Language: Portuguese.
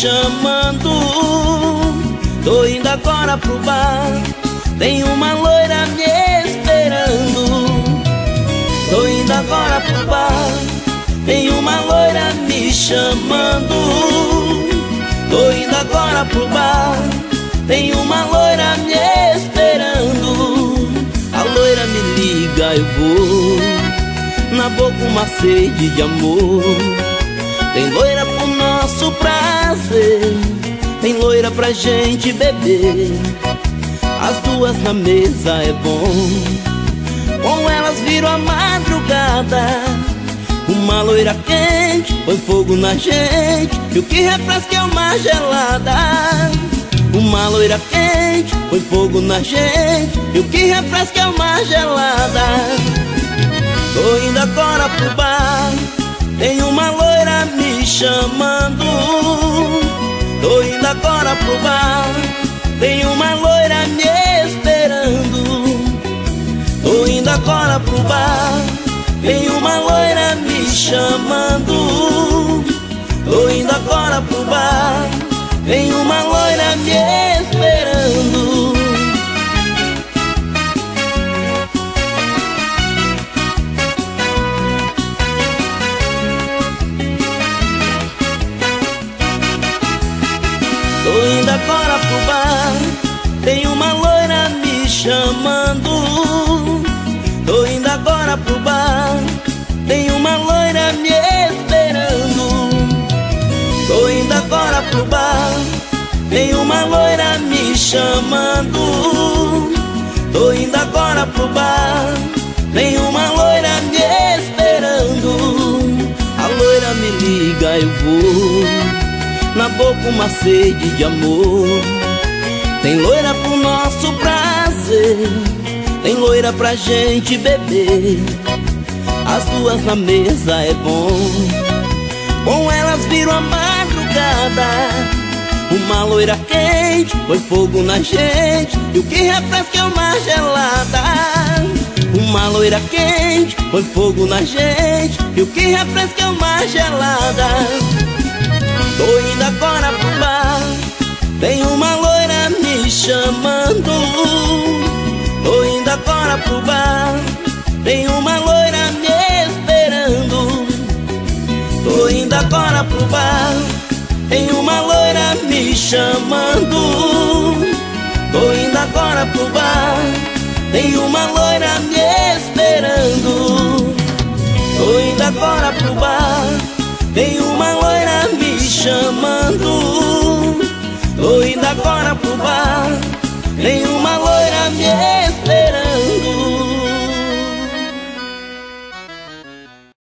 chamando. Tô indo agora pro bar, tem uma loira me esperando. Tô indo agora pro bar, tem uma loira me chamando. Tô indo agora pro bar, tem uma loira me esperando. A loira me liga, eu vou, na boca uma sede de amor. Tem loira pro nosso prazer, tem loira pra gente beber. As duas na mesa é bom, com elas viro a madrugada. Uma loira quente põe fogo na gente, e o que refresca é uma gelada. Uma loira quente põe fogo na gente, e o que refresca é uma gelada. Tô indo agora pro bar, tem uma loira me chamando. Tô indo agora pro bar, tem uma loira me esperando. Tô indo agora pro bar, tem uma loira me chamando. Tô indo agora pro bar, tem uma loira me esperando. Tô indo agora pro bar, tem uma loira me chamando. Tô indo agora pro bar, tem uma loira me esperando. Tô indo agora pro bar, tem uma loira me chamando. Tô indo agora pro bar, tem uma loira me esperando. A loira me liga, eu vou, na boca uma sede de amor. Tem loira pro nosso prazer, tem loira pra gente beber. As duas na mesa é bom, com elas viro a madrugada. Uma loira quente põe fogo na gente, e o que refresca é uma gelada. Uma loira quente põe fogo na gente, e o que refresca é uma gelada. Tô indo agora pro bar, tem uma loira me chamando. Tô indo agora pro bar, tem uma loira me esperando. Tô indo agora pro bar, tem uma loira me chamando. Tô indo agora pro bar, tem uma loira me esperando. Tô indo agora pro bar, tem uma loira me chamando. Tô indo agora pro bar,